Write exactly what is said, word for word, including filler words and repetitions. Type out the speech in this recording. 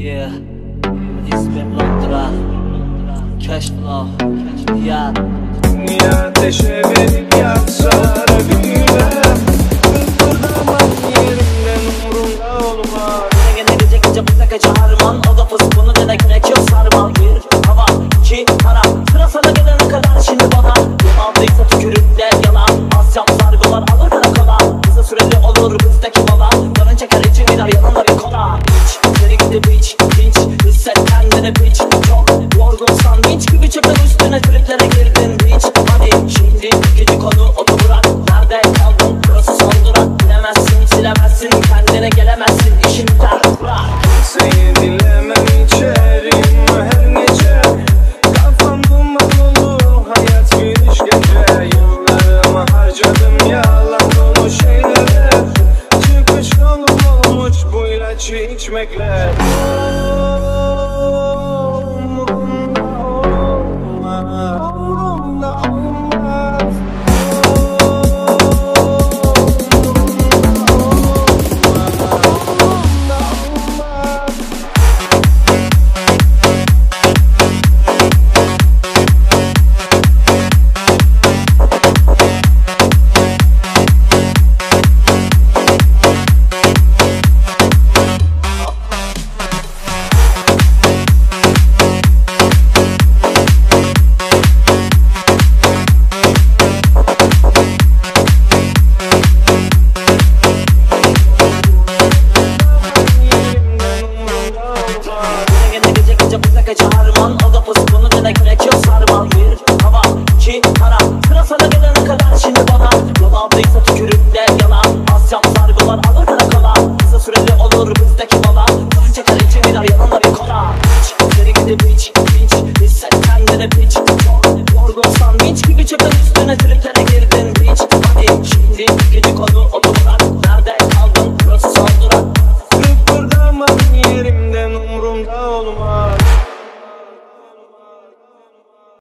Yeah, ismim Londra, cash flow, ya. Dünya ateşe verip yaksa büyüler. Kıpırdamak yerimden umurumda olmaz. Gene gece gece bu takıcı harman. O da fıspını dene gerek yok sarmal. Bir hava, iki para. Sıra sana gelene kadar şimdi bana. Aldıysa tükürükler yalan. Asyam sargılar alır karakola. Kısa süreli olur bizdeki mola. Canın çeker için gider yanında bir kola. Hiç, geri gidip hiç, hiç. Hisset kendini piç. Çok yorgunsan hiç gibi çöpen üstüne triplere girdin hiç. Hadi şimdi ikinci konu otu bırak. Nerede kaldın burası son durak. Bilemezsin silemezsin kendine gelemezsin işin ter bırak. Seni dilemem içerim her gece. Kafam duman olur hayat bir işkence. Yıllarımı harcadım yalan dolu şeylere. Çıkış yolum olmuş bu ilaçı içmekle.